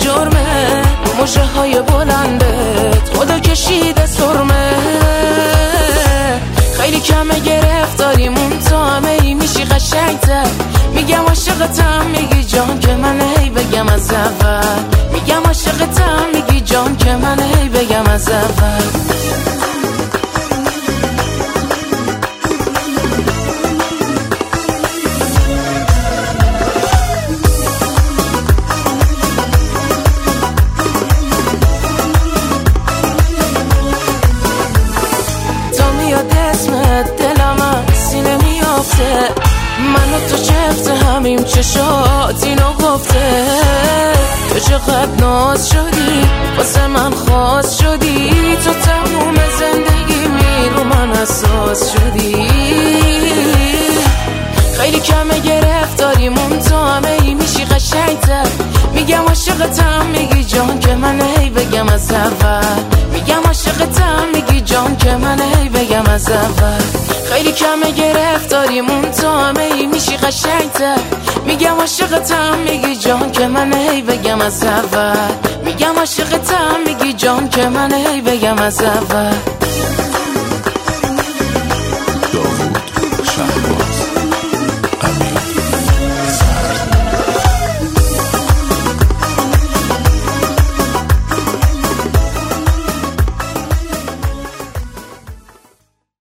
جرمه، مژه های بلندت خدا کشیده سرمه. خیلی کمه گرفتاریمون، تو همه ای میشی قشنگتر. میگم عاشقتم میگی جان که من هی بگم از اول. میگم عاشقتم میگی جان که من هی بگم از اول. من و تو چفت همیم چشات اینو گفته. تو چقدر ناز شدی واسه من خاص شدی. تو تموم زندگی رو من اساس شدی. خیلی کمه گرفتاریمون، تو همه ای میشی قشنگتر. میگم عاشقتم میگی جان که من هی بگم از اول. میگم عاشقتم میگی جان که من هی بگم از اول. خیلی کمه گرفتاریمون، تو همه ای میشی قشنگتر. میگم عاشقتم میگی جان که من هی بگم از اول. میگم عاشقتم میگی جان که من هی بگم از اول.